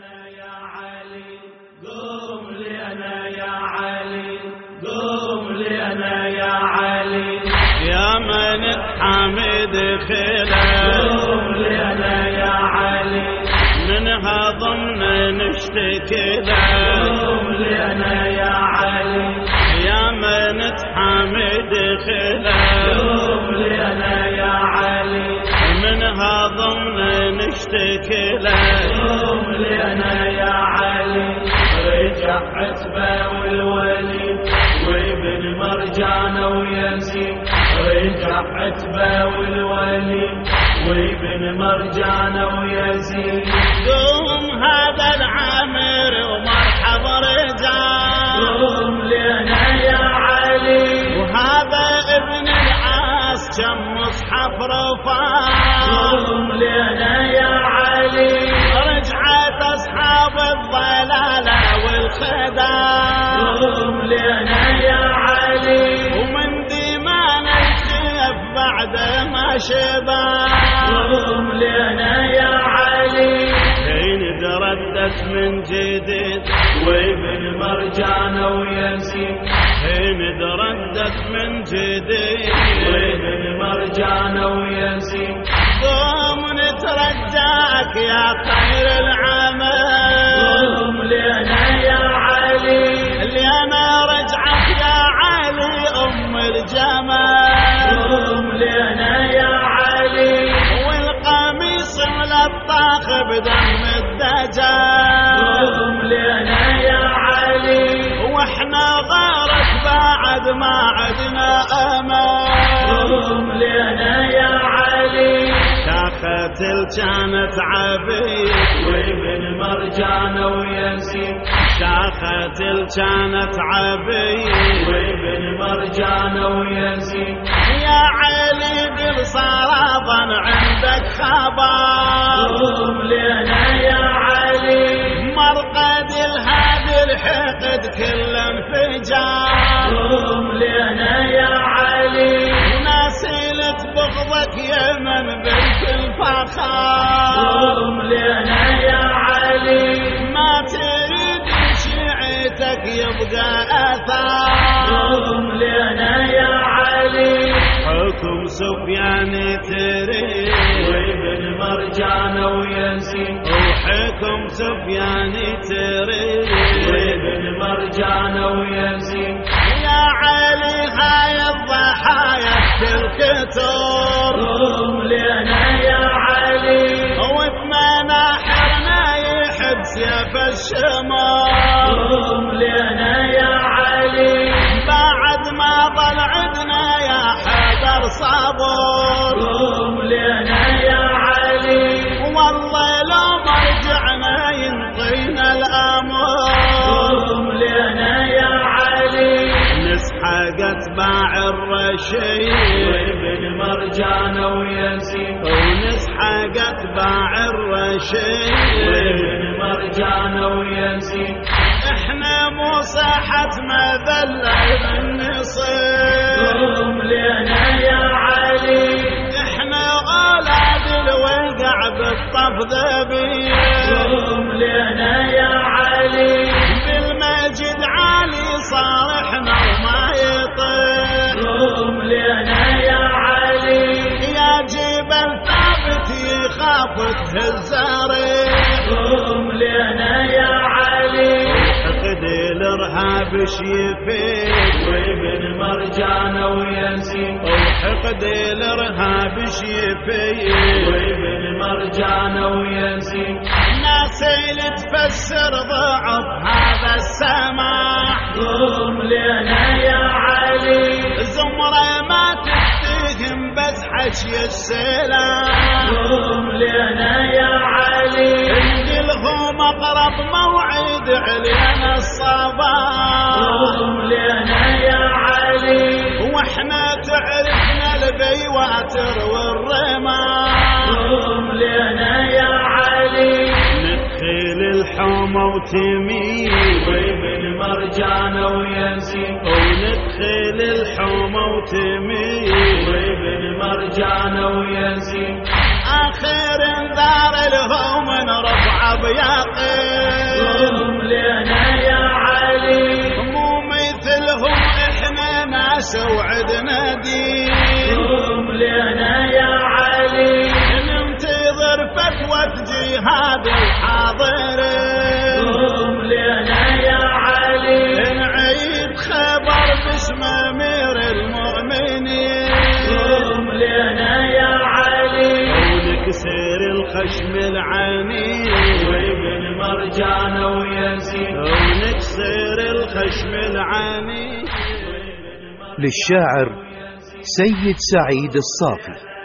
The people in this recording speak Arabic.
لنا يا علي قوم لنا يا علي قوم لنا يا علي يا من حامد خلا قوم لنا يا علي من هضمنا نشتكي له قوم لنا يا علي يا من حامد خلا قوم لنا يا علي من هضمنا نشتكي له قوم لنا يا علي رجع عتبة والولي وابن مرجان ويزيد رجع عتبة والولي وابن مرجان ويزيد قوم هذا العامر ومرحب رجال قوم لنا يا علي وهذا ابن العاص كم مصحف رفاع قوم لنا يا علي رجعت أصحاب الضلالة والخداع قوم لنا يا علي ومن ديمان السيف بعد ما شبع قوم لنا يا علي حين تردت من جديد وابن مرجان ويزيد حين تردت من جديد وابن مرجان ويزيد قوم نترجاك يا خير العمل قوم لنا يا علي اللي انا رجعك يا علي ام الجمال قوم لنا يا علي والقميص ملطخ بدم الدجال قوم لنا يا علي واحنا غارت بعد ما عدنا امل قوم لنا يا علي شاخت كانت عبيد وابن مرجان ويزيد شاخت كانت عبيد وابن مرجان ويزيد يا علي بالصراضا عندك خبر قوم لنا يا علي مرقد الهادي الحقد كل انفجار قوم لنا يا علي وناسيلة بغضك يمن بالكل فخار قوم لنا يا علي ما تريد شيعتك يبقى اثار قوم لنا يا علي حكم سفيان تريد وابن مرجان ويزيد وحكم سفيان تريد وابن مرجان ويزيد يا علي هاي الضحايا تلكتر قوم لنا يا علي وبمناحرنا يحب سيف الشمال قوم لنا يا علي بعد ما ضل عدنا يا حذر صبر قوم لنا يا علي والله لو مرجعنا ينطينا الامر قوم لنا يا علي نسحقت باع الرشيد وابن مرجان ويزيد ونسحقت باع الرشيد وابن مرجان ويزيد احنا مو صحة مذلة بالنصير قوم لنا يا علي احنا اولاد الوقع بالطف ذبيح قوم لنا يا علي بالمجد عالي صارحنا وما يطير قوم لنا يا علي يا جبل ثابت يخاف تهز ريح قوم لنا يا علي حقد الارهاب شيفيك وابن مرجان ويزيد وحقد الارهاب شيفيك وابن مرجان ويزيد ناس اللي تفسر ضعف هذا السماح قوم لنا يا علي زمرة ما تفتهم بس حشي السلام قوم لنا يا علي انقلهم اقرب موعد علينا الصباح قوم لنا يا علي واحنا تعرفنا البيواتر والرمال قوم لنا يا علي ندخل الحومة وتميل وابن مرجان ويزيد وندخل الحومة وتميل وابن مرجان ويزيد آخر انذار لهم نرفع بياقين عرس وعدنا دين. قوم لنا يا علي ننتظر فتوى جهاد الحاضرين. قوم لنا يا علي نعيد خبر باسم امير المؤمنين. قوم لنا يا علي ونكسر الخشم العنيد وابن مرجان ويزيد. ونكسر الخشم العنيد. للشاعر سيد سعيد الصافي.